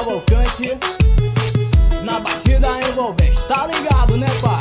Cavalcante, na batida envolvente, tá ligado, né, pai?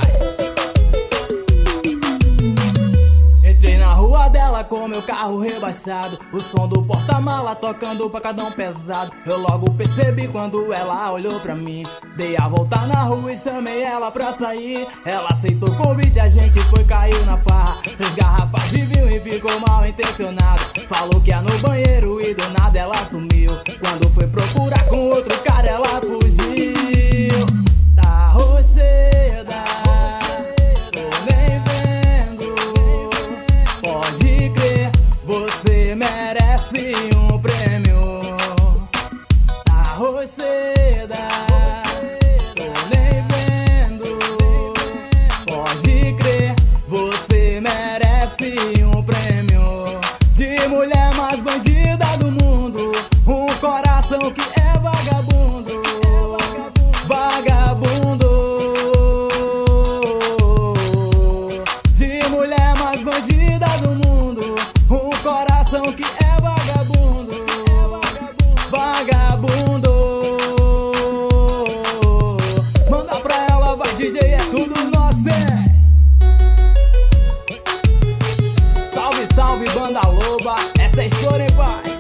Entrei na rua dela com meu carro rebaixado, o som do porta-mala tocando pancadão pesado. Eu logo percebi quando ela olhou pra mim. Dei a volta na rua e chamei ela pra sair. Ela aceitou o convite, a gente foi, caiu na farra. 3 garrafas de vinho e ficou mal intencionado. Falou que ia no banheiro e do nada ela sumiu. Quando foi procurar com outro cara ela fugiu. Tá rocheda, tô nem vendo. Pode crer, você merece um prêmio. Tá rocheda, tô nem vendo. Pode crer, você merece um prêmio. De mulher mais bandida do mundo, um coração que é vagabundo. Vagabundo. De mulher mais bandida do mundo, um coração que é vagabundo. Vagabundo. Manda pra ela, vai DJ, é tudo nosso, é. Salve, salve, banda loba, essa é a história, hein, pai?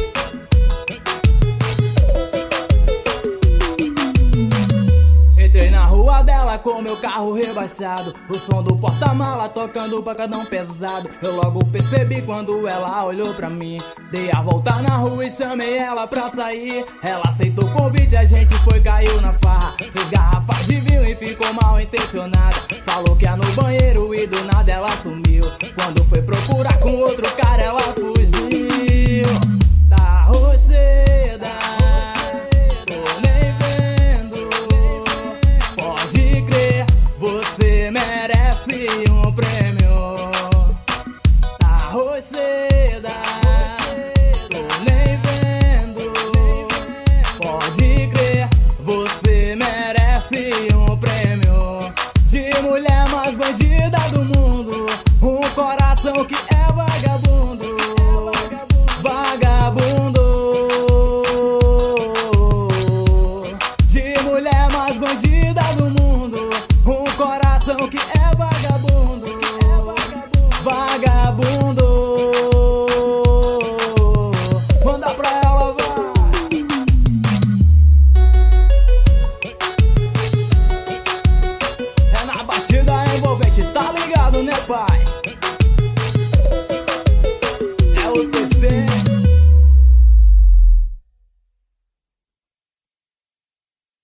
Entrei na rua dela com meu carro rebaixado, o som do porta-mala tocando pancadão pesado. Eu logo percebi quando ela olhou pra mim. Dei a volta na rua e chamei ela pra sair. Ela aceitou o convite, a gente foi, caiu na farra. 3 garrafas de vinho e ficou mal intencionada. Falou que ia no banheiro e do nada ela sumiu. Quando foi procurar com outro cara ela fugiu. Tá rocheda, tô nem vendo. Pode crer, você merece um prêmio. Tá rocheda.